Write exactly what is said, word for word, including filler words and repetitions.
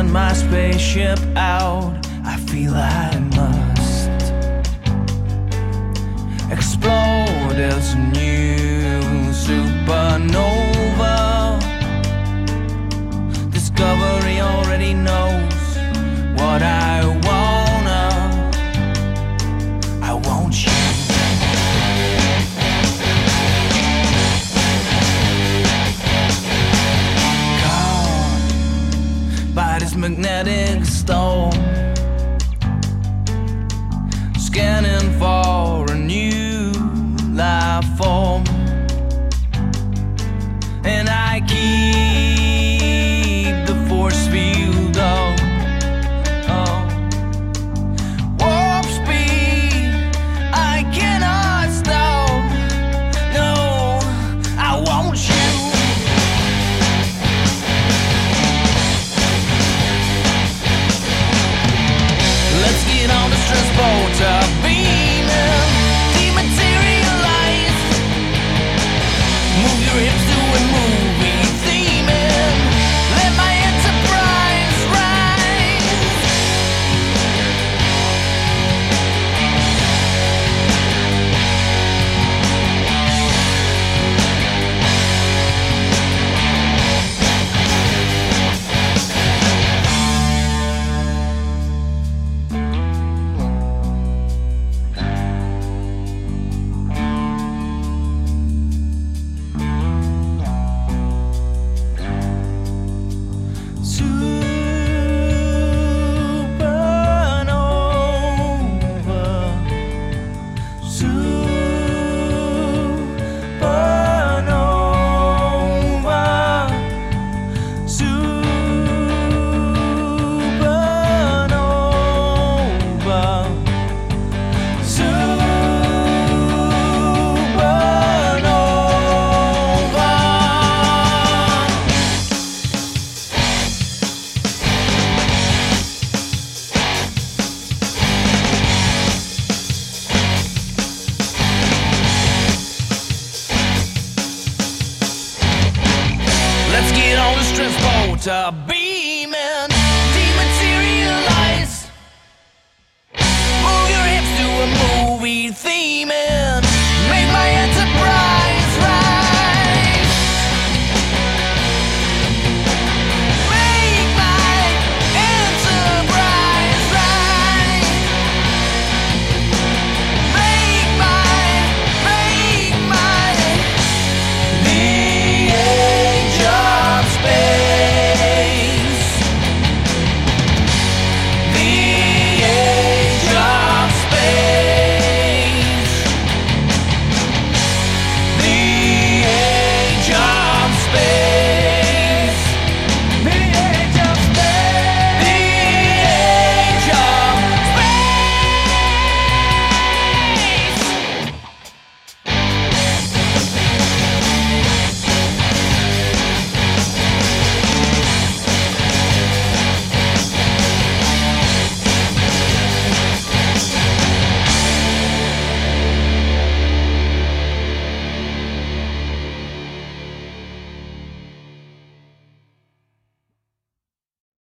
send my spaceship out. I feel I must explode as a new supernova. Discovery already knows what I wanna. I want you. By this magnetic storm, scanning for a new life form, and I keep the force field on. Oh. Warp speed, I cannot stop. No, I want you. Transporter beaming, dematerialize. Move your hips to a movie theming. Let my enterprise rise. Transporter beaming, dematerialize. Move your hips to a movie theming.